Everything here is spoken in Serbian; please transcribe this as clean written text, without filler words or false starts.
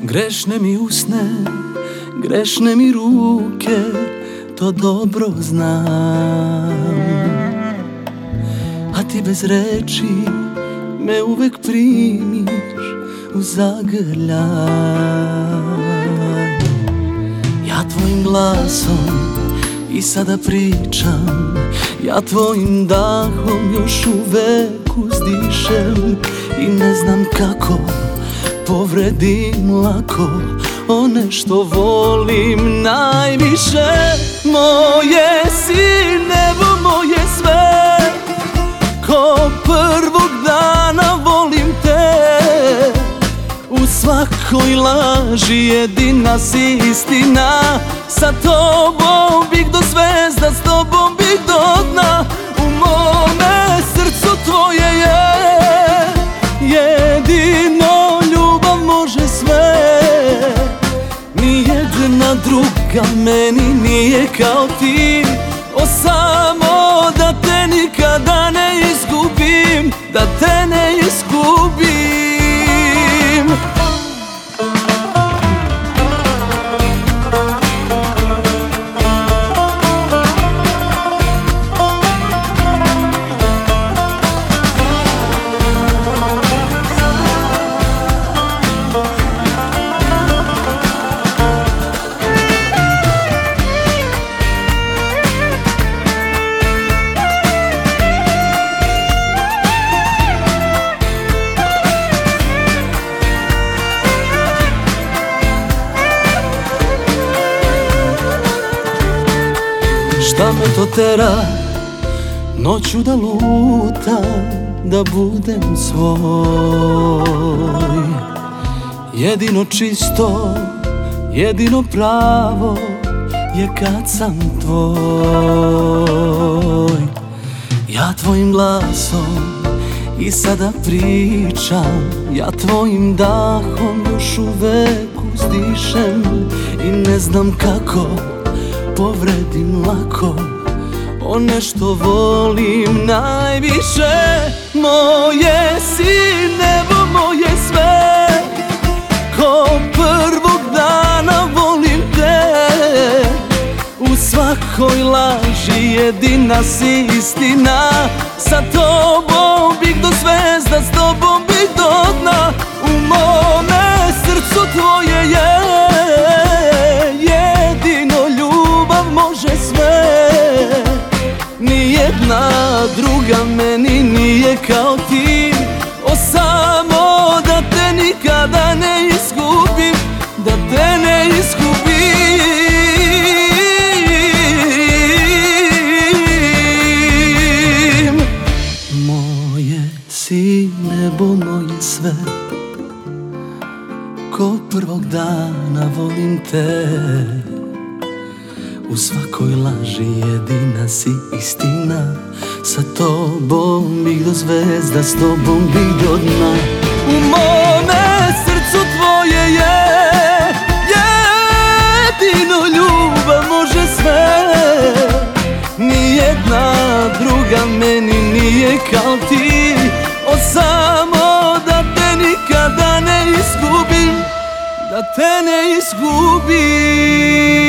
Grešne mi usne, grešne mi ruke, to dobro znam. A ti bez reči me uvek primiš u zagrljaj. Ja tvojim glasom i sada pričam, ja tvojim dahom još uvek uzdišem i ne znam kako povredim lako one što volim najviše. Moje si nebo, moje sve, ko prvog dana volim te. U svakoj laži jedina si istina, sa tobom bih do zvezda, s tobom bih do dna. U mome srcu tvoje je jedino, ljubav može sve. Nijedna druga meni nije kao ti, o samo da te nikada ne izgubim, da te ne izgubim. Šta me to tera noću da lutam, da budem svoj. Jedino čisto, jedino pravo je kad sam tvoj. Ja tvojim glasom i sada pričam, ja tvojim dahom još uvek uzdišem i ne znam kako povredim lako one što volim najviše. Moje si nebo, moje sve, ko prvog dana volim te. U svakoj laži jedina si istina, sa tobom bih do zvezda, s tobom bih do dna. U mome srcu tvoje je može sve. Nijedna druga meni nije kao ti, o samo da te nikada ne izgubim, da te ne izgubim. Moje si nebo, moje sve, ko prvog dana volim te. U svakoj laži jedina si istina, sa tobom bih do zvezda, s tobom bih do dna. U mome srcu tvoje je jedino, ljubav može sve. Nijedna druga meni nije kao ti, o samo da te nikada ne izgubim, da te ne izgubim.